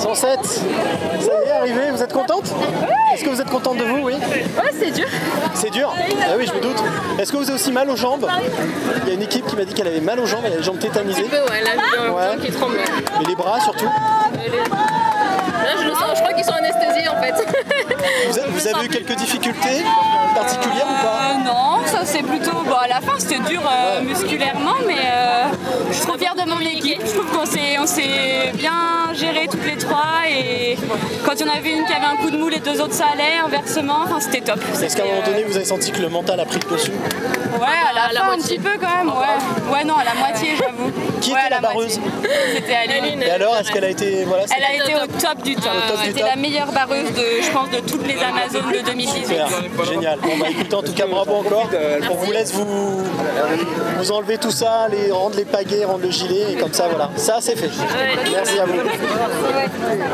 107. Ça y est, arrivé, vous êtes contente? Est-ce que vous êtes contente de vous, oui? Ouais, c'est dur. C'est dur? Ah oui, je me doute. Est-ce que vous avez aussi mal aux jambes? Il y a une équipe qui m'a dit qu'elle avait mal aux jambes, elle a les jambes tétanisées. Un petit peu, ouais, là, j'ai un Ouais. peu qui tremble. Et les bras surtout? Là, je le sens, je crois qu'ils sont anesthésiés en fait. Vous avez eu quelques difficultés particulières ou pas? Non, ça c'est plutôt... Bon, à la fin c'était dur musculairement, mais je suis trop fière de mon équipe. Je trouve qu'on s'est bien géré toutes les trois et quand il y en avait une qui avait un coup de mou, les deux autres ça allait, inversement, enfin c'était top. Est-ce qu'à un moment donné vous avez senti que le mental a pris le dessus? Ouais, à la fin un petit peu quand même, ouais. Ouais, non, à la moitié j'avoue. Qui était la barreuse? C'était Aline. Et alors, est-ce qu'elle a été... Voilà, Elle a été au top du top. C'était la meilleure barreuse je pense, de toutes les Amazones de 2018. Super, génial. Bon bah écoutez, en tout cas bravo encore. On vous laisse vous enlever tout ça, rendre les pagaies, rendre le gilet et comme ça voilà. Ça c'est fait. Merci à vous.